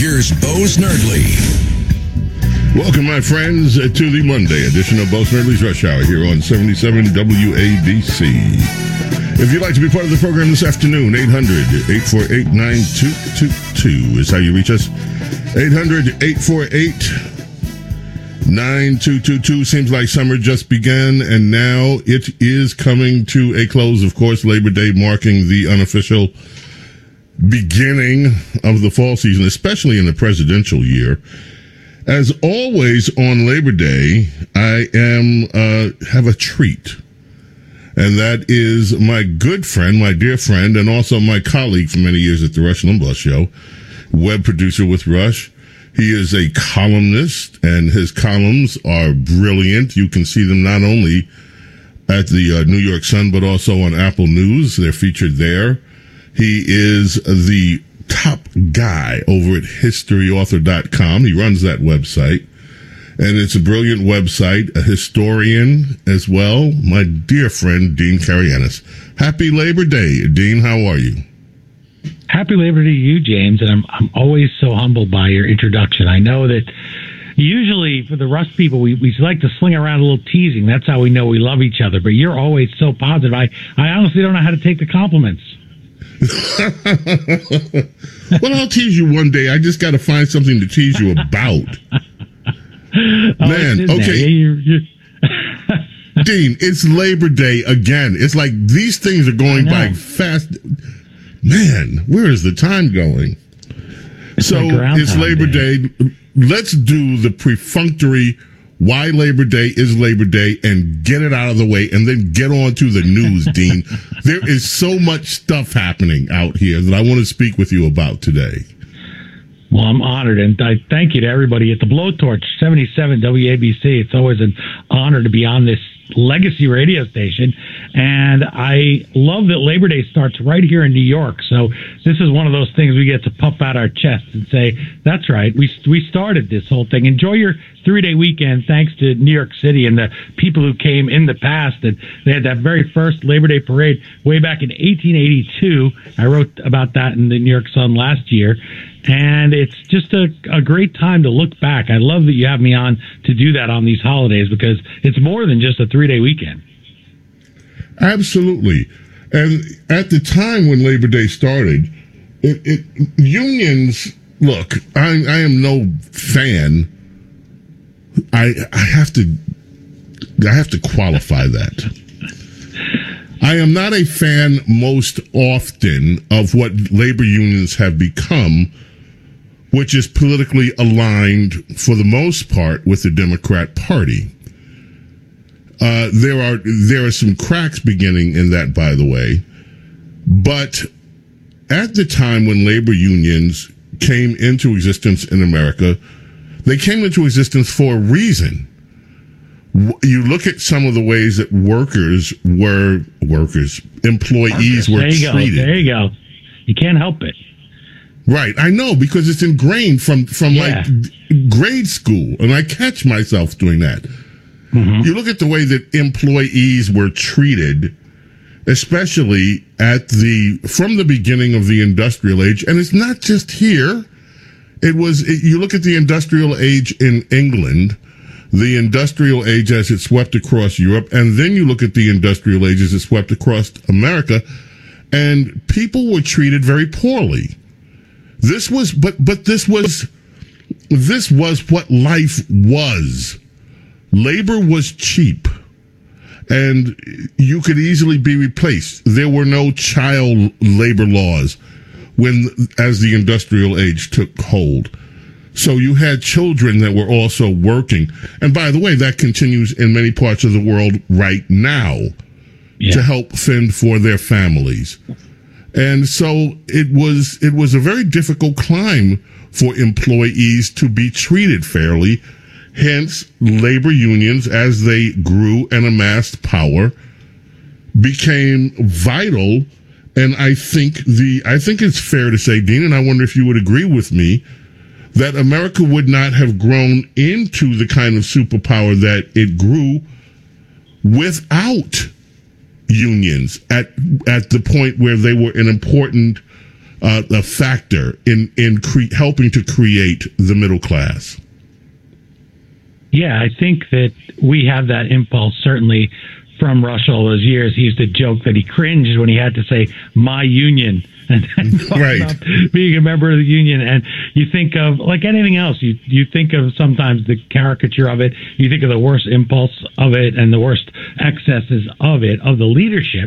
here's Bo Snerdley. Welcome, my friends, to the Monday edition of Bo Snerdley's Rush Hour here on 77 WABC. If you'd like to be part of the program this afternoon, 800-848-9222 is how you reach us. 800-848-9222. Seems like summer just began, and now it is coming to a close. Of course, Labor Day marking the unofficial beginning of the fall season, especially in the presidential year. As always on Labor Day, I have a treat. And that is my good friend, my dear friend, and also my colleague for many years at the Rush Limbaugh Show, web producer with Rush. He is a columnist, and his columns are brilliant. You can see them not only at the New York Sun, but also on Apple News. They're featured there. He is the top guy over at historyauthor.com. He runs that website, and it's a brilliant website, a historian as well, my dear friend Dean Karayanis. Happy Labor Day, Dean. How are you? Happy Labor Day to you, James, and I'm always so humbled by your introduction. I know that usually for the Rush people, we like to sling around a little teasing. That's how we know we love each other, but you're always so positive. I honestly don't know how to take the compliments. Well, I'll tease you one day. I just got to find something to tease you about. Man, okay. Dean, it's Labor Day again. It's like these things are going by fast. Man, where is the time going? So it's Labor Day. Let's do the perfunctory why Labor Day is Labor Day and get it out of the way, and then get on to the news, Dean. There is so much stuff happening out here that I want to speak with you about today. Well, I'm honored, and I thank you to everybody at the Blowtorch 77 WABC. It's always an honor to be on this legacy radio station, and I love that Labor Day starts right here in New York. So this is one of those things we get to puff out our chests and say, that's right, we started this whole thing. Enjoy your 3-day weekend, thanks to New York City and the people who came in the past. And they had that very first Labor Day parade way back in 1882. I wrote about that in the New York Sun last year. And it's just a great time to look back. I love that you have me on to do that on these holidays, because it's more than just a 3-day weekend. Absolutely. And at the time when Labor Day started, unions, look, I am no fan. I have to qualify that. I am not a fan most often of what labor unions have become, which is politically aligned for the most part with the Democrat Party. There are some cracks beginning in that, by the way. But at the time when labor unions came into existence in America, they came into existence for a reason. You look at some of the ways that employees were treated. There you go. You can't help it. Right, I know, because it's ingrained from like grade school, and I catch myself doing that. Mm-hmm. You look at the way that employees were treated, especially from the beginning of the industrial age, and it's not just here. You look at the industrial age in England, the industrial age as it swept across Europe, and then you look at the industrial age as it swept across America, and people were treated very poorly. This was what life was. Labor was cheap, and you could easily be replaced. There were no child labor laws as the industrial age took hold. So you had children that were also working. And by the way, that continues in many parts of the world right now to help fend for their families. And so it was a very difficult climb for employees to be treated fairly. Hence, labor unions, as they grew and amassed power, became vital. And I think it's fair to say, Dean, and I wonder if you would agree with me, that America would not have grown into the kind of superpower that it grew without unions at the point where they were an important a factor in helping to create the middle class? Yeah, I think that we have that impulse, certainly from Rush all those years. He used to joke that he cringed when he had to say, "my union," and talk about being a member of the union. And you think of, like anything else, you think of sometimes the caricature of it, you think of the worst impulse of it and the worst excesses of it, of the leadership.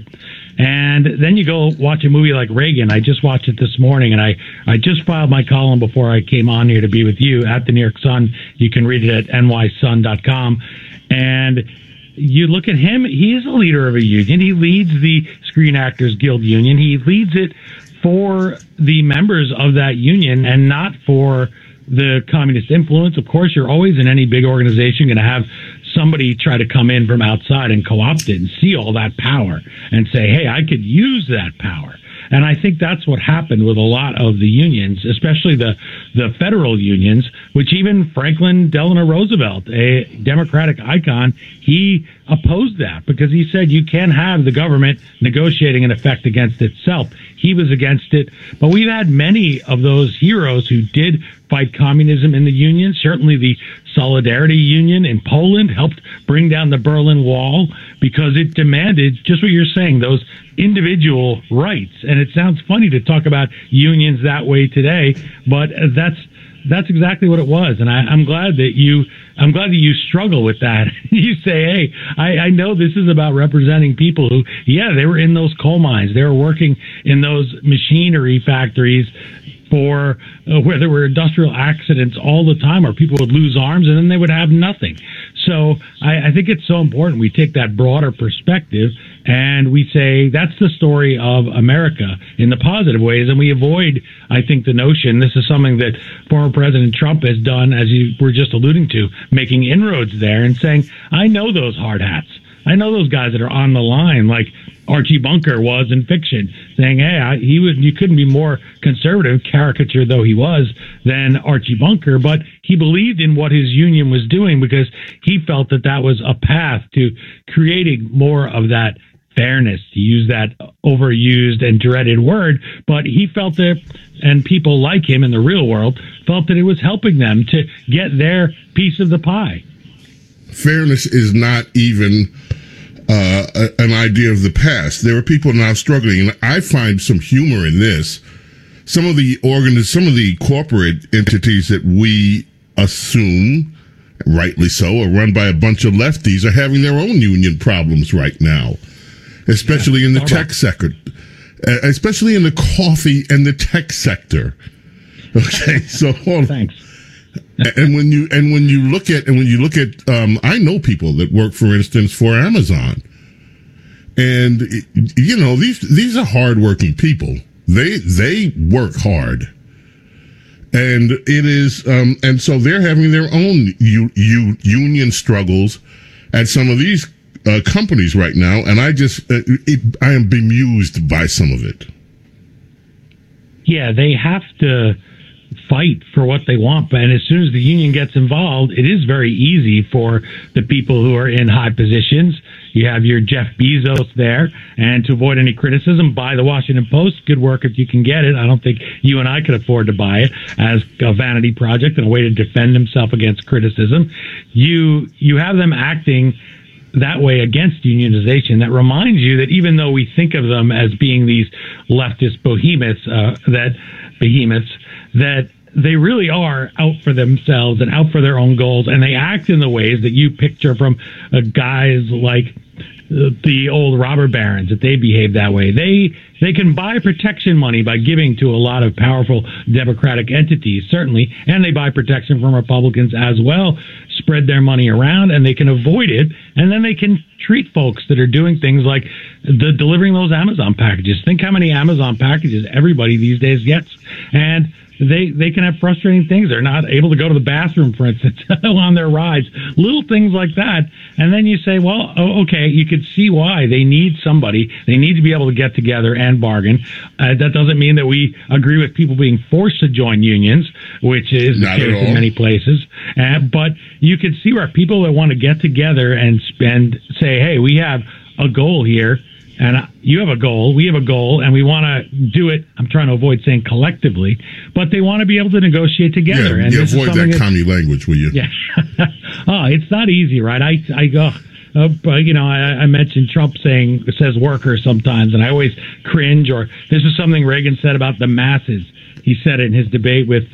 And then you go watch a movie like Reagan. I just watched it this morning, and I just filed my column before I came on here to be with you at the New York Sun. You can read it at nysun.com. And you look at him, he is a leader of a union. He leads the Screen Actors Guild Union. He leads it for the members of that union and not for the communist influence. Of course, you're always in any big organization going to have somebody try to come in from outside and co-opt it and see all that power and say, hey, I could use that power. And I think that's what happened with a lot of the unions, especially the federal unions, which even Franklin Delano Roosevelt, a Democratic icon, he opposed that because he said you can't have the government negotiating an effect against itself. He was against it. But we've had many of those heroes who did fight communism in the union. Certainly the Solidarity Union in Poland helped bring down the Berlin Wall because it demanded, just what you're saying, those individual rights. And it sounds funny to talk about unions that way today, but that's exactly what it was. And I'm glad that you struggle with that. You say, hey, I know this is about representing people who, yeah, they were in those coal mines. They were working in those machinery factories for where there were industrial accidents all the time, or people would lose arms and then they would have nothing. So I think it's so important we take that broader perspective and we say that's the story of America in the positive ways, and we avoid, I think, the notion, this is something that former President Trump has done, as you were just alluding to, making inroads there and saying, I know those hard hats. I know those guys that are on the line, like Archie Bunker was in fiction, saying, hey, you couldn't be more conservative, caricature though he was, than Archie Bunker, but he believed in what his union was doing because he felt that that was a path to creating more of that fairness, to use that overused and dreaded word, but he felt that, and people like him in the real world felt that it was helping them to get their piece of the pie. Fairness is not even an idea of the past. There are people now struggling, and I find some humor in this. Some of the corporate entities that we assume, rightly so, are run by a bunch of lefties, are having their own union problems right now, especially in the tech sector, especially in the coffee and the tech sector. Okay, so thanks. And when you look at, I know people that work, for instance, for Amazon, and you know these are hardworking people. They work hard, and it is, and so they're having their own union struggles at some of these companies right now, and I am bemused by some of it. Yeah, they have to fight for what they want, and as soon as the union gets involved, it is very easy for the people who are in high positions. You have your Jeff Bezos there, and to avoid any criticism, buy the Washington Post. Good work if you can get it. I don't think you and I could afford to buy it as a vanity project and a way to defend himself against criticism. You have them acting that way against unionization. That reminds you that even though we think of them as being these leftist behemoths, that they really are out for themselves and out for their own goals, and they act in the ways that you picture from guys like the old robber barons, that they behave that way. They can buy protection money by giving to a lot of powerful Democratic entities, certainly, and they buy protection from Republicans as well, spread their money around, and they can avoid it, and then they can treat folks that are doing things like delivering those Amazon packages. Think how many Amazon packages everybody these days gets, and they can have frustrating things. They're not able to go to the bathroom, for instance, on their rides, little things like that. And then you say, well, okay, you could see why they need somebody. They need to be able to get together and bargain. That doesn't mean that we agree with people being forced to join unions, which is the case in many places. But you could see where people that want to get together and say, hey, we have a goal here and you have a goal, we have a goal, and we want to do it. I'm trying to avoid saying collectively, but they want to be able to negotiate together. Yeah, and avoid that commie language, will you? Yeah. It's not easy, right? I go. I mentioned Trump says workers sometimes, and I always cringe. Or this is something Reagan said about the masses. He said it in his debate with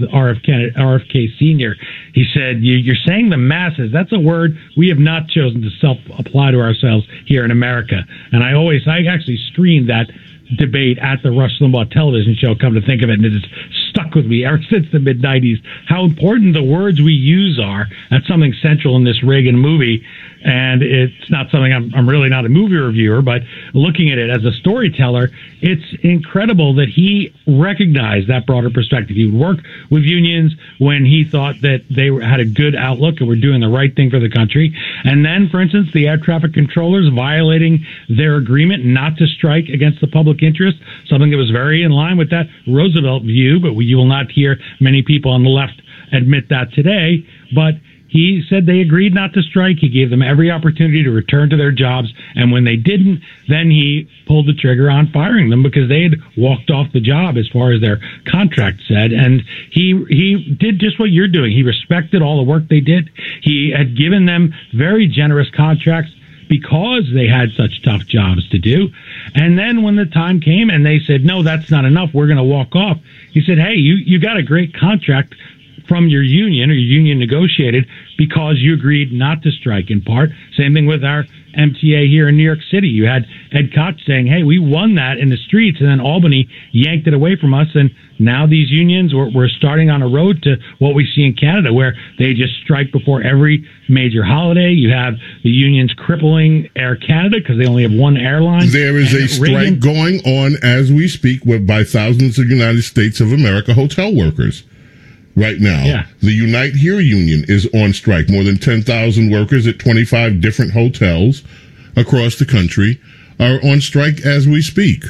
RFK Sr. He said, you're saying the masses. That's a word we have not chosen to self-apply to ourselves here in America. And I actually screened that debate at the Rush Limbaugh television show, come to think of it, and it has stuck with me ever since the mid-'90s, how important the words we use are. That's something central in this Reagan movie, and it's not something, I'm really not a movie reviewer, but looking at it as a storyteller, it's incredible that he recognized that broader perspective. He would work with unions when he thought that they had a good outlook and were doing the right thing for the country. And then, for instance, the air traffic controllers violating their agreement not to strike against the public interest, something that was very in line with that Roosevelt view, but you will not hear many people on the left admit that today. But he said they agreed not to strike. He gave them every opportunity to return to their jobs. And when they didn't, then he pulled the trigger on firing them because they had walked off the job as far as their contract said. And he did just what you're doing. He respected all the work they did. He had given them very generous contracts because they had such tough jobs to do. And then when the time came and they said, no, that's not enough, we're going to walk off, he said, hey, you got a great contract from your union, or your union negotiated because you agreed not to strike in part. Same thing with our MTA here in New York City. You had Ed Koch saying, hey, we won that in the streets, and then Albany yanked it away from us. And now these unions, we're starting on a road to what we see in Canada, where they just strike before every major holiday. You have the unions crippling Air Canada because they only have one airline. There is a strike going on as we speak by thousands of United States of America hotel workers. Right now, yeah. The Unite Here union is on strike. More than 10,000 workers at 25 different hotels across the country are on strike as we speak.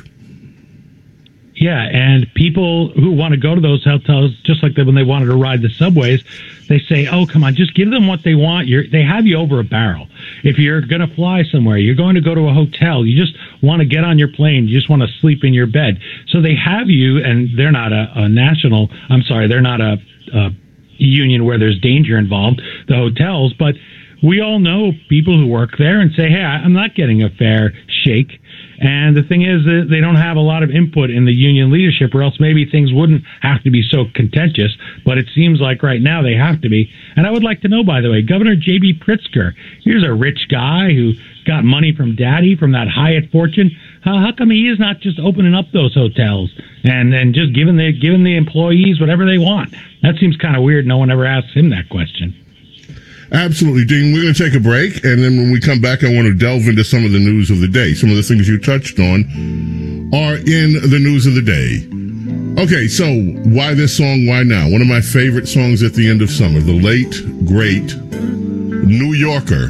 Yeah, and people who want to go to those hotels, just like when they wanted to ride the subways, they say, oh, come on, just give them what they want. They have you over a barrel. If you're going to fly somewhere, you're going to go to a hotel, you just want to get on your plane, you just want to sleep in your bed. So they have you, and they're not they're not a union where there's danger involved, the hotels, but we all know people who work there and say, hey, I'm not getting a fair shake. And the thing is that they don't have a lot of input in the union leadership, or else maybe things wouldn't have to be so contentious. But it seems like right now they have to be. And I would like to know, by the way, Governor J.B. Pritzker, here's a rich guy who got money from daddy, from that Hyatt fortune. How come he is not just opening up those hotels and just giving the employees whatever they want? That seems kind of weird. No one ever asks him that question. Absolutely, Dean. We're going to take a break, and then when we come back, I want to delve into some of the news of the day. Some of the things you touched on are in the news of the day. Okay, so why this song? Why now? One of my favorite songs at the end of summer, the late, great New Yorker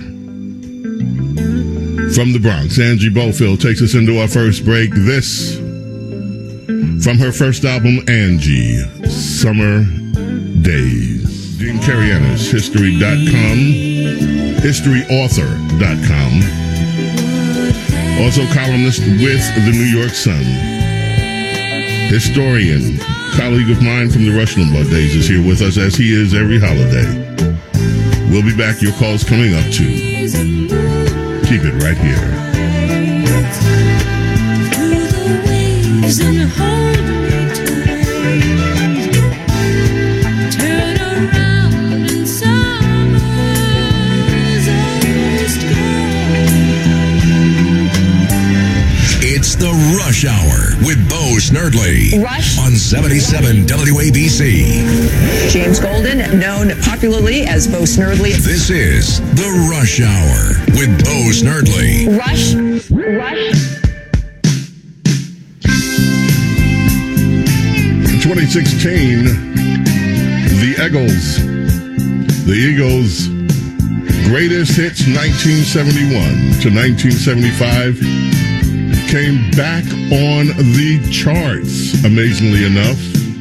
from the Bronx. Angie Bofill takes us into our first break. This from her first album, Angie, Summer Days. Dean Carianis, History.com, HistoryAuthor.com. Also columnist with the New York Sun. Historian, colleague of mine from the Rush Limbaugh days, is here with us as he is every holiday. We'll be back. Your call's coming up too. Keep it right here. It's the Rush Hour with Bo Snerdley. Rush on 77 WABC. James Golden, known popularly as Bo Snerdley. This is the Rush Hour with Bo Snerdley. Rush. In 2016, the Eagles' greatest hits 1971 to 1975 came back on the charts, amazingly enough.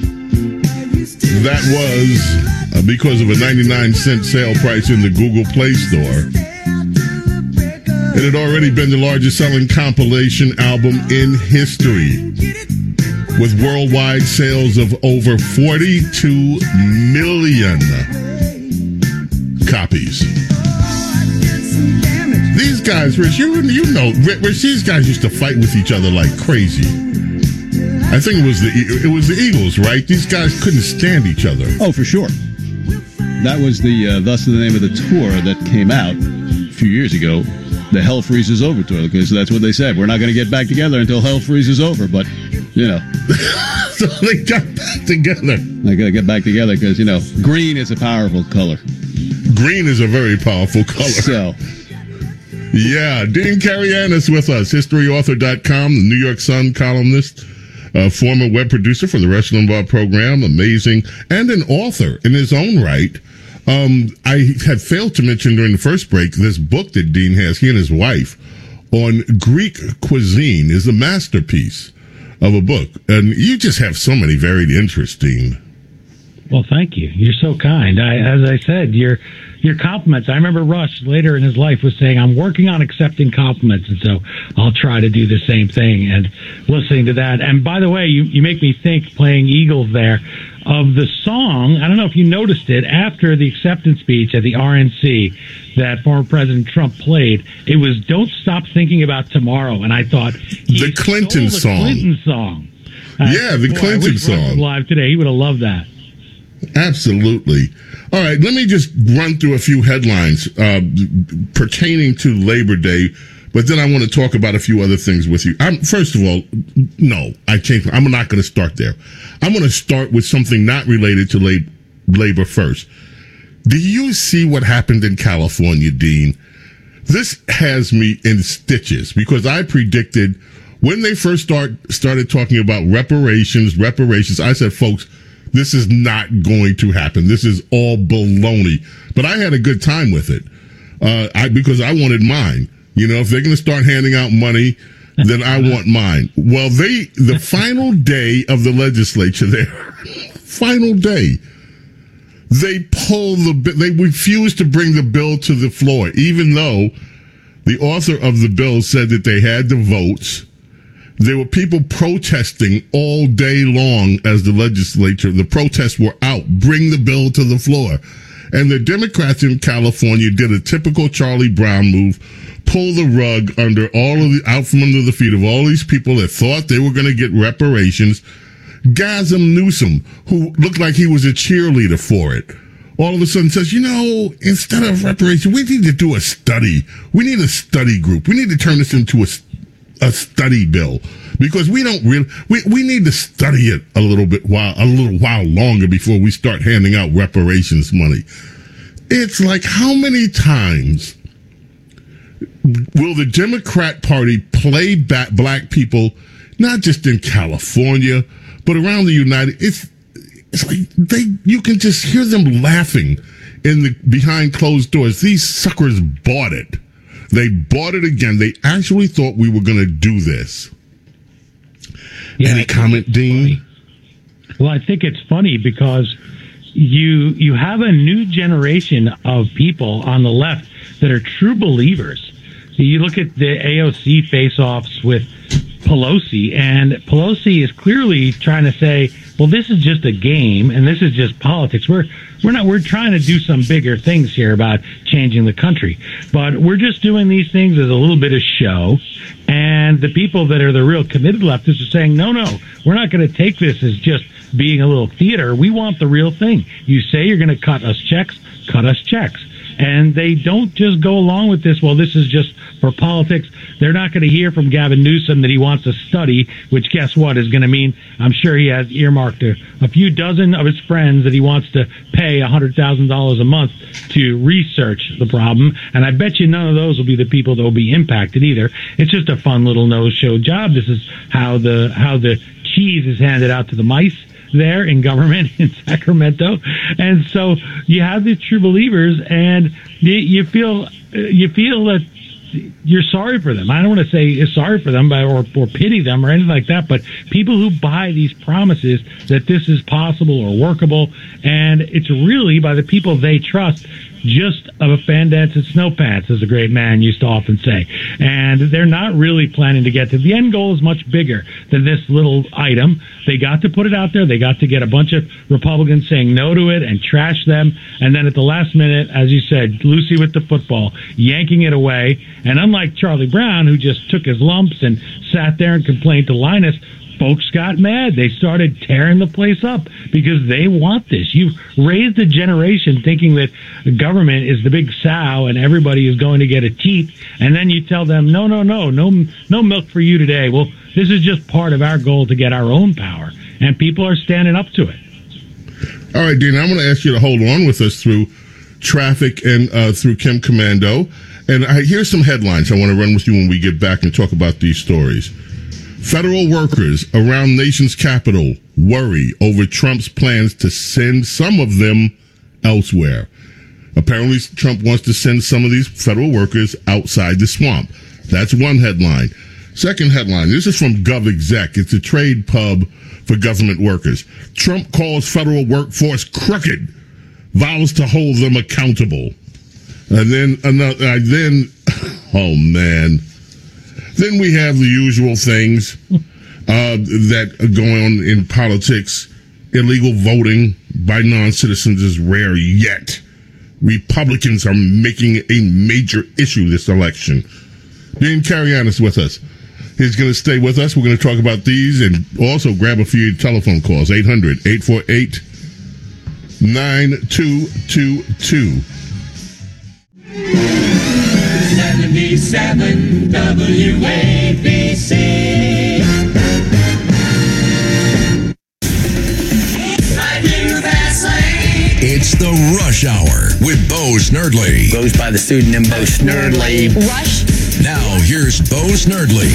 That was because of a 99-cent sale price in the Google Play Store. It had already been the largest selling compilation album in history, with worldwide sales of over 42 million copies. These guys, Rich, you know, Rich, these guys used to fight with each other like crazy. I think it was the Eagles, right? These guys couldn't stand each other. Oh, for sure. That was thus the name of the tour that came out a few years ago, the Hell Freezes Over tour, because that's what they said. We're not going to get back together until hell freezes over, but, you know. So they got back together. They got to get back together because, you know, green is a powerful color. Green is a very powerful color. So... yeah, Dean Carian is with us, historyauthor.com, the New York Sun columnist, former web producer for the Rush Limbaugh program, amazing, and an author in his own right. I had failed to mention during the first break, this book that Dean has, he and his wife, on Greek cuisine is a masterpiece of a book. And you just have so many varied interests, Dean. Well, thank you. You're so kind. As I said, your compliments. I remember Rush later in his life was saying, I'm working on accepting compliments, and so I'll try to do the same thing. And listening to that. And by the way, you make me think, playing Eagles there, of the song. I don't know if you noticed it, after the acceptance speech at the RNC that former President Trump played, it was Don't Stop Thinking About Tomorrow. And I thought, the Clinton song. Clinton song. Yeah, the Clinton song. Rush was live today. He would have loved that. Absolutely. All right, let me just run through a few headlines pertaining to Labor Day, but then I want to talk about a few other things with you. First of all, no, I'm not going to start there. I'm going to start with something not related to labor first. Do you see what happened in California, Dean? This has me in stitches because I predicted when they first started talking about reparations, I said, folks, this is not going to happen. This is all baloney. But I had a good time with it because I wanted mine. You know, if they're going to start handing out money, then I want mine. Well, the final day of the legislature there, final day, they refused to bring the bill to the floor, even though the author of the bill said that they had the votes. There were people protesting all day long as the protests were out. Bring the bill to the floor. And the Democrats in California did a typical Charlie Brown move, pull the rug out from under the feet of all these people that thought they were going to get reparations. Gazem Newsom, who looked like he was a cheerleader for it, all of a sudden says, instead of reparations, we need to do a study. We need a study group. We need to turn this into a study bill because we need to study it a little while longer before we start handing out reparations money. It's like, how many times will the Democrat Party play back black people, not just in California, but around the it's like you can just hear them laughing behind closed doors. These suckers bought it. They bought it again. They actually thought we were going to do this. Yeah, any comment, Dean? Well, I think it's funny because you have a new generation of people on the left that are true believers. You look at the AOC face-offs with Pelosi, and Pelosi is clearly trying to say, well, this is just a game and this is just politics. We're trying to do some bigger things here about changing the country, but we're just doing these things as a little bit of show. And the people that are the real committed leftists are saying, no, we're not going to take this as just being a little theater. We want the real thing. You say you're going to cut us checks. And they don't just go along with this, well, this is just for politics. They're not going to hear from Gavin Newsom that he wants to study, which guess what is going to mean, I'm sure he has earmarked a few dozen of his friends that he wants to pay $100,000 a month to research the problem. And I bet you none of those will be the people that will be impacted either. It's just a fun little no-show job. This is how the cheese is handed out to the mice there in government in Sacramento. And so you have these true believers, and you feel that you're sorry for them. I don't want to say sorry for them or pity them or anything like that, but people who buy these promises that this is possible or workable, and it's really by the people they trust. just a fan dance at snow pants, as a great man used to often say. And they're not really planning to get to the end goal is much bigger than this little item. They got to put it out there. They got to get a bunch of Republicans saying no to it and trash them. And then at the last minute, as you said, Lucy with the football, yanking it away. And unlike Charlie Brown, who just took his lumps and sat there and complained to Linus, folks got mad. They started tearing the place up because they want this. You've raised a generation thinking that the government is the big sow and everybody is going to get a teat, and then you tell them, no milk for you today. Well, this is just part of our goal to get our own power, and people are standing up to it. All right, Dean, I'm going to ask you to hold on with us through traffic and through Kim Commando. And here's some headlines I want to run with you when we get back and talk about these stories. Federal workers around nation's capital worry over Trump's plans to send some of them elsewhere. Apparently, Trump wants to send some of these federal workers outside the swamp. That's one headline. Second headline, this is from GovExec. It's a trade pub for government workers. Trump calls federal workforce crooked, vows to hold them accountable. And then, oh man. Then we have the usual things that are going on in politics. Illegal voting by non-citizens is rare yet. Republicans are making a major issue this election. Dean Carian is with us. He's going to stay with us. We're going to talk about these and also grab a few telephone calls. 800-848-9222. 77 WABC. It's the Rush Hour with Bo Snerdley. Goes by the pseudonym Bo Snerdley. Rush. Now here's Bo Snerdley.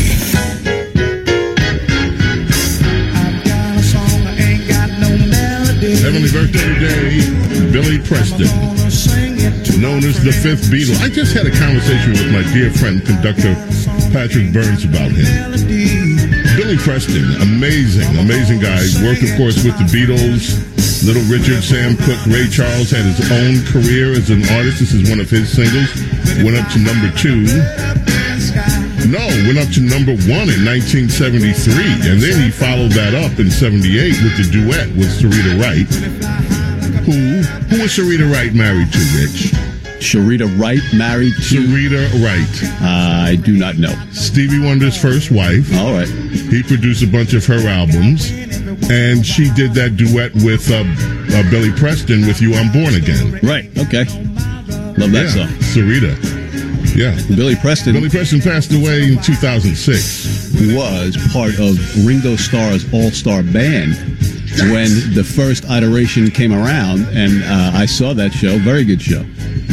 Heavenly birthday today, Billy Preston, known as the fifth Beatle. I just had a conversation with my dear friend, conductor Patrick Burns, about him. Billy Preston, amazing guy. Worked, of course, with the Beatles, Little Richard, Sam Cooke, Ray Charles. Had his own career as an artist. This is one of his singles. Went up to number 2. No, went up to number 1 in 1973. And then he followed that up in 78 with the duet with Sarita Wright. Who was Sarita Wright married to, Rich? Sharita Wright married to... Sarita Wright. I do not know. Stevie Wonder's first wife. All right. He produced a bunch of her albums. And she did that duet with Billy Preston with You I'm Born Again. Right, okay. Love that song. Sarita. Yeah. Billy Preston passed away in 2006. Was part of Ringo Starr's all-star band when the first iteration came around, and I saw that show. Very good show.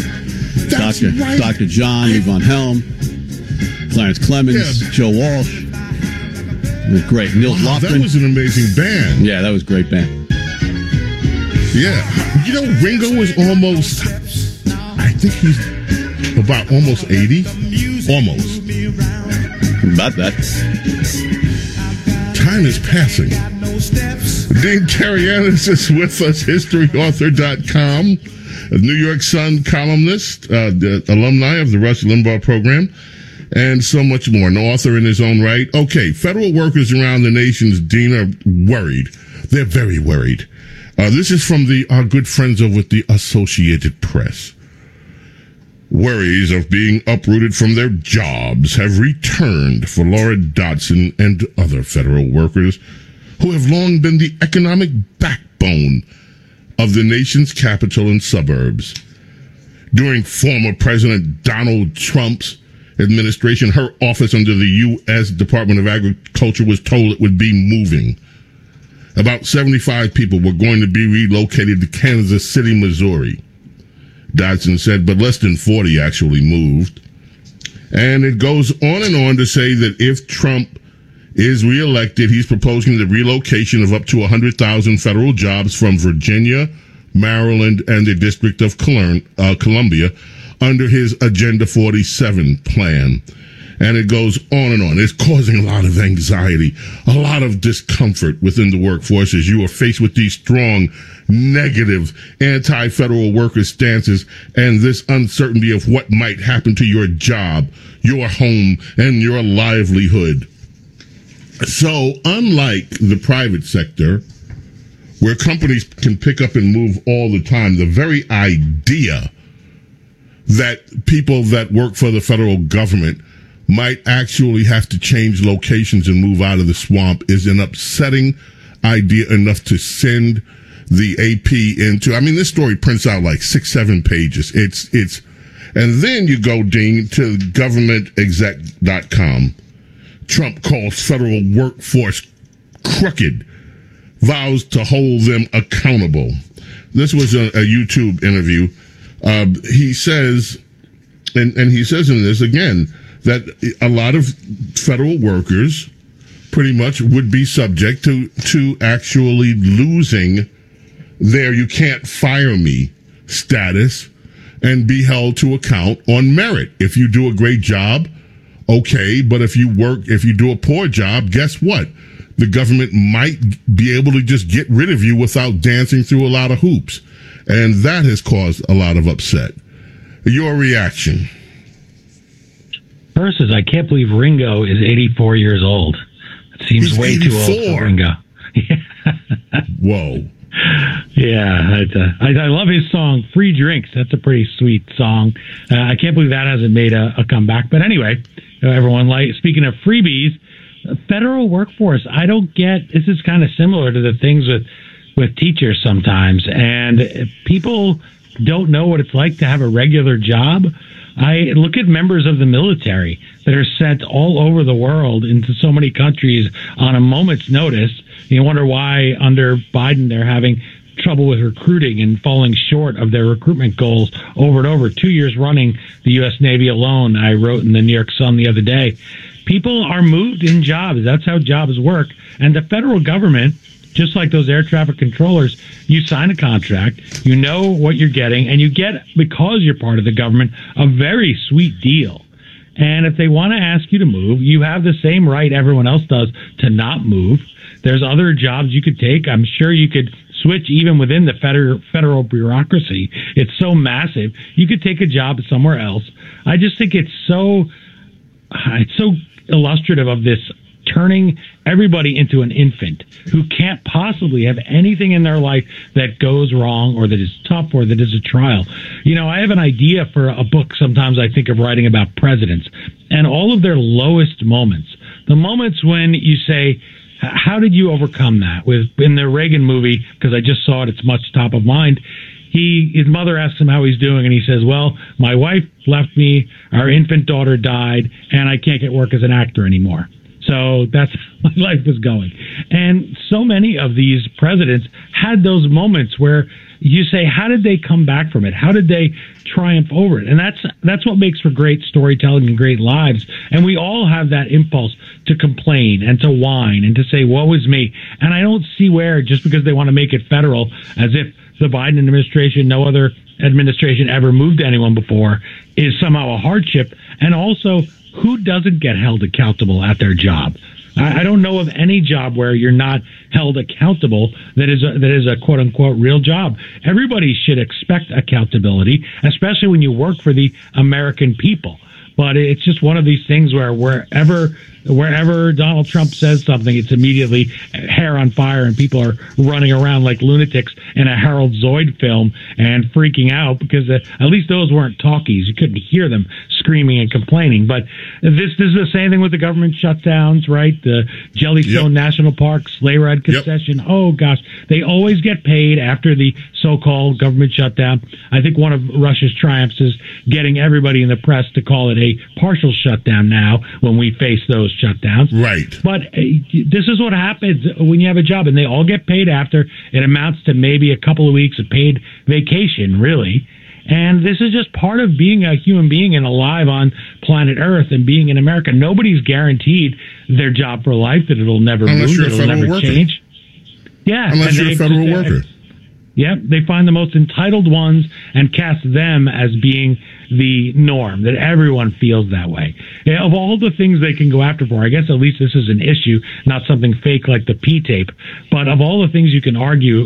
Dr. John, Yvonne Helm, Clarence Clemens, Joe Walsh. It was great. Nils Lofgren. That was an amazing band. Yeah, that was a great band. Yeah. You know, Ringo was almost, I think he's about almost 80. Almost. About that. Time is passing. Dean Carianis is with us, historyauthor.com, a New York Sun columnist, the alumni of the Rush Limbaugh program, and so much more. An author in his own right. Okay, federal workers around the nation's Dean are worried. They're very worried. This is from our good friends over at the Associated Press. Worries of being uprooted from their jobs have returned for Laura Dodson and other federal workers who have long been the economic backbone of the nation's capital and suburbs. During former President Donald Trump's administration, her office under the U.S. Department of Agriculture was told it would be moving. About 75 people were going to be relocated to Kansas City, Missouri. Dodson said, but less than 40 actually moved. And it goes on and on to say that if Trump is reelected, he's proposing the relocation of up to 100,000 federal jobs from Virginia, Maryland, and the District of Columbia under his Agenda 47 plan. And it goes on and on. It's causing a lot of anxiety, a lot of discomfort within the workforce as you are faced with these strong, negative, anti-federal worker stances and this uncertainty of what might happen to your job, your home, and your livelihood. So, unlike the private sector, where companies can pick up and move all the time, the very idea that people that work for the federal government might actually have to change locations and move out of the swamp is an upsetting idea enough to send the AP into, I mean, this story prints out like 6-7 pages. And then you go, Dean, to governmentexec.com. Trump calls federal workforce crooked, vows to hold them accountable. This was a YouTube interview. He says, and he says in this again, that a lot of federal workers pretty much would be subject to actually losing their "you can't fire me" status and be held to account on merit. If you do a great job, okay, but if you do a poor job, guess what? The government might be able to just get rid of you without dancing through a lot of hoops. And that has caused a lot of upset. Your reaction? First is, I can't believe Ringo is 84 years old. It seems He's way 84. too old for Ringo. Whoa. Yeah, I love his song, Free Drinks. That's a pretty sweet song. I can't believe that hasn't made a comeback. But anyway, everyone, speaking of freebies, federal workforce, I don't get, this is kind of similar to the things with teachers sometimes. And people don't know what it's like to have a regular job. I look at members of the military that are sent all over the world into so many countries on a moment's notice. You wonder why under Biden they're having trouble with recruiting and falling short of their recruitment goals over and over. 2 years running, the U.S. Navy alone, I wrote in the New York Sun the other day, people are moved in jobs. That's how jobs work. And the federal government, just like those air traffic controllers, you sign a contract, you know what you're getting, and you get, because you're part of the government, a very sweet deal. And if they want to ask you to move, you have the same right everyone else does to not move. There's other jobs you could take. I'm sure you could switch even within the federal bureaucracy. It's so massive. You could take a job somewhere else. I just think it's so illustrative of this turning everybody into an infant who can't possibly have anything in their life that goes wrong or that is tough or that is a trial. You know, I have an idea for a book sometimes I think of writing about presidents and all of their lowest moments. The moments when you say, how did you overcome that? In the Reagan movie, because I just saw it, it's much top of mind. His mother asks him how he's doing, and he says, well, my wife left me, our infant daughter died, and I can't get work as an actor anymore. So that's how my life is going. And so many of these presidents had those moments where you say, how did they come back from it? How did they triumph over it? And that's what makes for great storytelling and great lives. And we all have that impulse to complain and to whine and to say, woe is me. And I don't see where, just because they want to make it federal, as if the Biden administration, no other administration ever moved anyone before, is somehow a hardship. And also, who doesn't get held accountable at their job? I don't know of any job where you're not held accountable that is a quote unquote real job. Everybody should expect accountability, especially when you work for the American people. But it's just one of these things where wherever Donald Trump says something, it's immediately hair on fire and people are running around like lunatics in a Harold Zoid film and freaking out because at least those weren't talkies. You couldn't hear them screaming and complaining. But this is the same thing with the government shutdowns, right? The Jellystone National Park, sleigh ride concession. Yep. Oh, gosh. They always get paid after the so-called government shutdown. I think one of Russia's triumphs is getting everybody in the press to call it a partial shutdown now when we face those shutdowns. Right. But this is what happens when you have a job, and they all get paid after. It amounts to maybe a couple of weeks of paid vacation, really. And this is just part of being a human being and alive on planet Earth and being in America. Nobody's guaranteed their job for life, that it'll never move, that it'll never change. Yeah. Unless you're a federal worker. Yeah, they find the most entitled ones and cast them as being the norm, that everyone feels that way. Of all the things they can go after for, I guess at least this is an issue, not something fake like the P-tape, but of all the things you can argue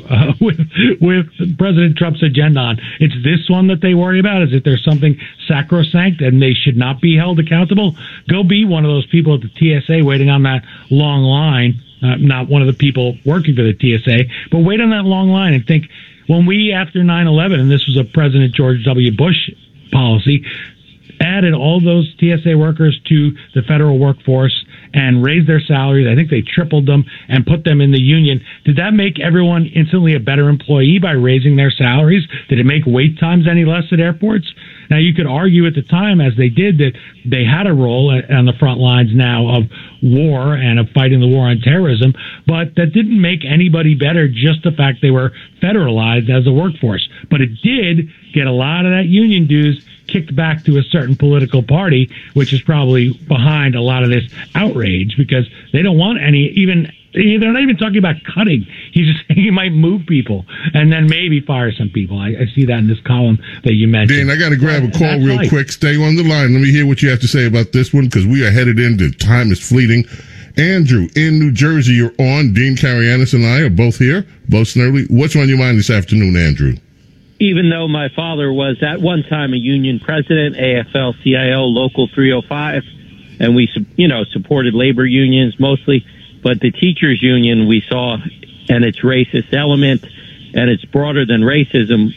with President Trump's agenda on, it's this one that they worry about, is that there's something sacrosanct and they should not be held accountable. Go be one of those people at the TSA waiting on that long line, not one of the people working for the TSA, but wait on that long line and think, when we, after 9/11, and this was a President George W. Bush policy, added all those TSA workers to the federal workforce and raised their salaries, I think they tripled them and put them in the union. Did that make everyone instantly a better employee by raising their salaries? Did it make wait times any less at airports? Now, you could argue at the time, as they did, that they had a role on the front lines now of war and of fighting the war on terrorism, but that didn't make anybody better, just the fact they were federalized as a workforce. But it did get a lot of that union dues kicked back to a certain political party, which is probably behind a lot of this outrage, because they don't want they're not even talking about cutting. He's just saying he might move people and then maybe fire some people. I see that in this column that you mentioned. Dan, I got to grab a call real quick. Stay on the line. Let me hear what you have to say about this one, because we are headed into time is fleeting. Andrew in New Jersey, you're on. Dean Karayanis and I are both here. Bo Snerdley. What's on your mind this afternoon, Andrew? Even though my father was at one time a union president, AFL-CIO Local 305, and we, supported labor unions mostly, but the teachers union we saw, and its racist element, and it's broader than racism,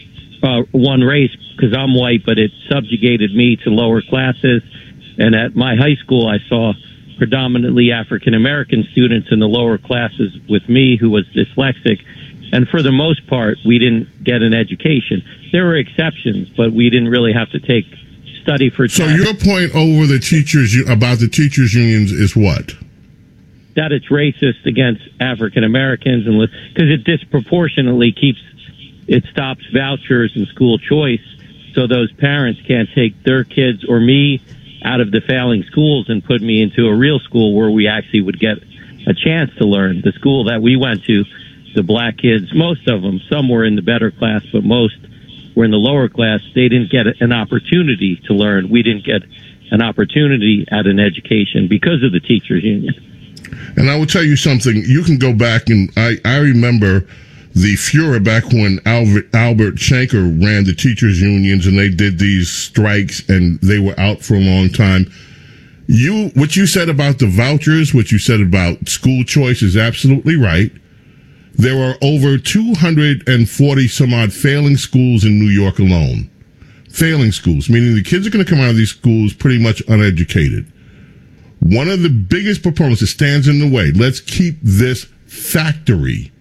one race, because I'm white, but it subjugated me to lower classes. And at my high school, I saw predominantly African-American students in the lower classes with me, who was dyslexic. And for the most part, we didn't get an education. There were exceptions, but we didn't really have to study for. So your point over about the teachers unions is what? That it's racist against African Americans, and because it disproportionately stops vouchers and school choice, so those parents can't take their kids or me out of the failing schools and put me into a real school where we actually would get a chance to learn. The school that we went to, the black kids, most of them, some were in the better class, but most were in the lower class. They didn't get an opportunity to learn. We didn't get an opportunity at an education because of the teachers union. And I will tell you something. You can go back, and I remember the furor back when Albert Shanker ran the teachers unions, and they did these strikes, and they were out for a long time. What you said about the vouchers, what you said about school choice is absolutely right. There are over 240 some odd failing schools in New York alone. Failing schools, meaning the kids are going to come out of these schools pretty much uneducated. One of the biggest proponents that stands in the way, let's keep this factory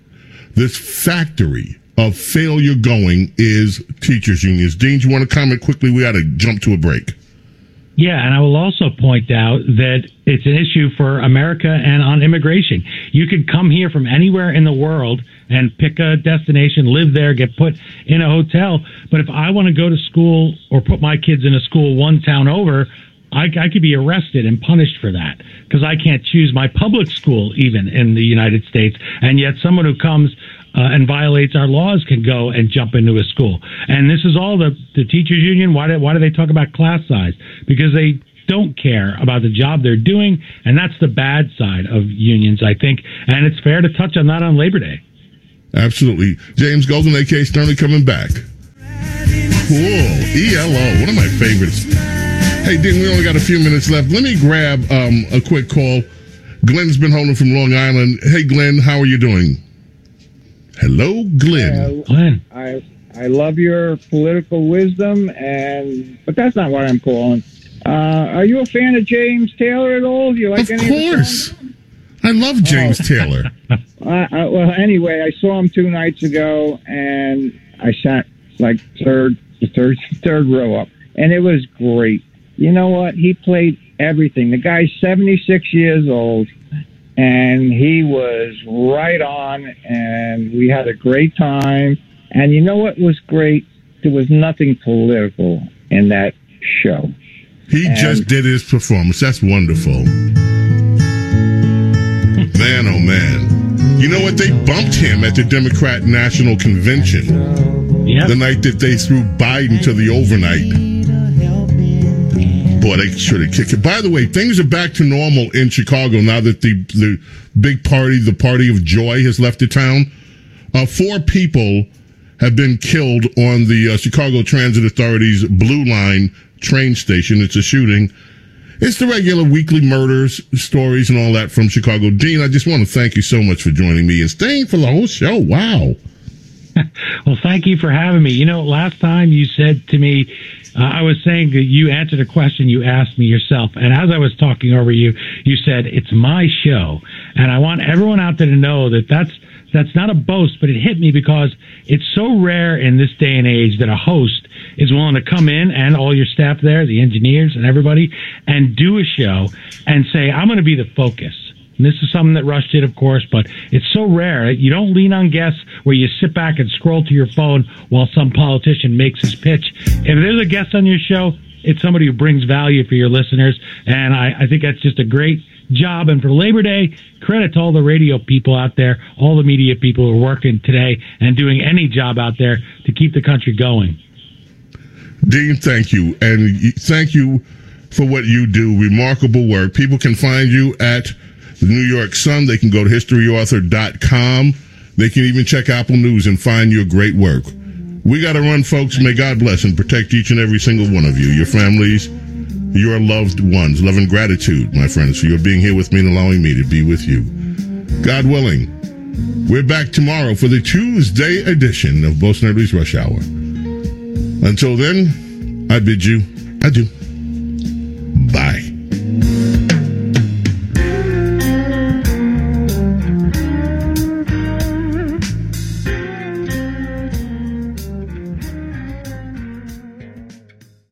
of failure going, is teachers unions. Dean, do you want to comment quickly? We got to jump to a break. Yeah, and I will also point out that it's an issue for America and on immigration. You could come here from anywhere in the world and pick a destination, live there, get put in a hotel. But if I want to go to school or put my kids in a school one town over, I could be arrested and punished for that, because I can't choose my public school even in the United States. And yet someone who comes and violates our laws can go and jump into a school. And this is all the teachers union. Why do they talk about class size? Because they don't care about the job they're doing, and that's the bad side of unions, I think. And it's fair to touch on that on Labor Day. Absolutely. James Golden, A.K. Snerdley, coming back. Cool. ELO, one of my favorites. Hey, Dean, we only got a few minutes left. Let me grab a quick call. Glenn's been holding from Long Island. Hey, Glenn, how are you doing? Hello, Glenn. Glenn. I love your political wisdom, but that's not what I'm calling. Are you a fan of James Taylor at all? Do you like any of his songs? I love James Taylor. Well, anyway, I saw him 2 nights ago, and I sat like third row up, and it was great. You know what? He played everything. The guy's 76 years old, and he was right on, and we had a great time. And you know what was great? There was nothing political in that show. He just did his performance. That's wonderful. Man, oh man. You know what? They bumped him at the Democrat National Convention. Yep. The night that they threw Biden to the overnight. Boy, they should have kicked it. By the way, things are back to normal in Chicago now that the big party, the Party of Joy, has left the town. 4 people have been killed on the Chicago Transit Authority's Blue Line train station. It's a shooting. It's the regular weekly murders, stories, and all that from Chicago. Dean, I just want to thank you so much for joining me and staying for the whole show. Wow. Well, thank you for having me. You know, last time you said to me, I was saying that you answered a question you asked me yourself. And as I was talking over you, you said, it's my show. And I want everyone out there to know that that's not a boast, but it hit me because it's so rare in this day and age that a host is willing to come in, and all your staff there, the engineers and everybody, and do a show and say, I'm going to be the focus. And this is something that Rush did, of course, but it's so rare. You don't lean on guests where you sit back and scroll to your phone while some politician makes his pitch. If there's a guest on your show, it's somebody who brings value for your listeners, and I think that's just a great job. And for Labor Day, credit to all the radio people out there, all the media people who are working today and doing any job out there to keep the country going. Dean, thank you. And thank you for what you do. Remarkable work. People can find you at the New York Sun. They can go to historyauthor.com. They can even check Apple News and find your great work. We got to run, folks. May God bless and protect each and every single one of you, your families, your loved ones. Love and gratitude, my friends, for your being here with me and allowing me to be with you. God willing, we're back tomorrow for the Tuesday edition of Bo Snerdley's Rush Hour. Until then, I bid you adieu.